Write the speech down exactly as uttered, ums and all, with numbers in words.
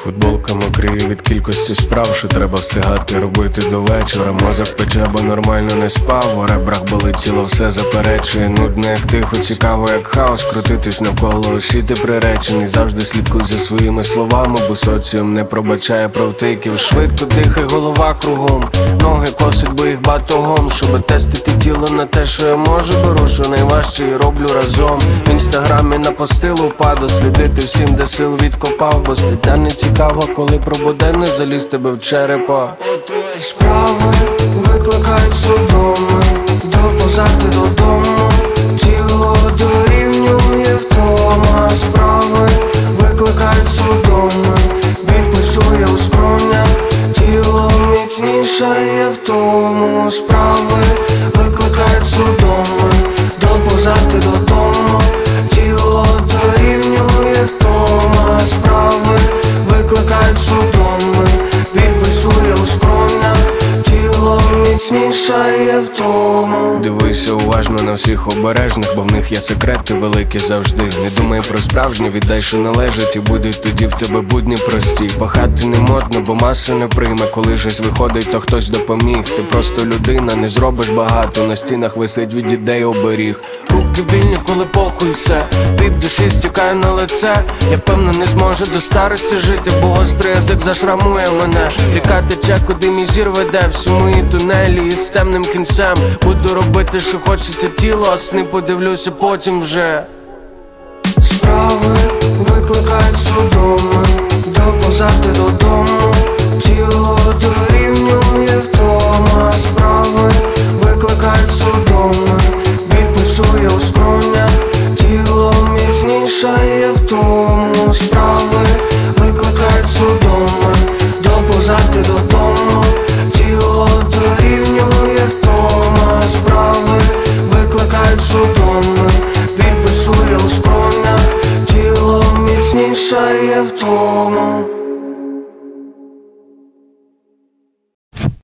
Футболка мокріє від кількості справ, що треба встигати робити до вечора. Мозок пече, бо нормально не спав. У ребрах болить тіло, все заперечує. Нудно, як тихо, цікаво, як хаос. Крутитись навколо, усі ти приречений. Завжди слідкуй за своїми словами, бо соціум не пробачає провтиків. Швидко дихай, голова кругом, ноги косить, бо їх батогом. Щоби тестити тіло на те, що я можу, беру, що найважче, і роблю разом. В інстаграмі на постилу паду, слідити всім, де сил відкопав. Бо стаття не цікава, коли про буденне заліз тебе в черепа. Справи викликають судоми, доповзати додому, тіло дорівнює втома. Справи викликають судоми, біль пульсує у скронях, тіло міцнішає в тому. Справи викликають судоми, доповзати додому, тіло дорівнює втома. Справи викликають судоми, біль пульсує у скронях, тіло міцнішає в тому. Дивися уважно на всіх обережних, бо в них є секрети великі завжди. Не думай про справжнє, віддай, що належить, і будуть тоді в тебе будні прості. Пахати не модно, бо маса не прийме. Коли щось виходить, то хтось допоміг. Ти просто людина, не зробиш багато. На стінах висить від ідей оберіг. Руки вільні, коли похуй все, від душі стікає на лице. Я певно не зможу до старості жити, бо гострий язик зашрамує мене. Ріка тече, куди мій зір веде, всі мої тунелі із темним кінцем. Буду робити, що хочеться тіло, а сни подивлюся потім вже. Справи викликають судоми, доповзати додому, тіло дорівнює втома. Справи викликають судоми, біль пульсує у скронях, тіло міцнішає в тому. Справи викликають судоми, доповзати додому, тіло дорівнює втома. Справи викликають судоми, біль пульсує у скронях, тіло міцнішає в тому.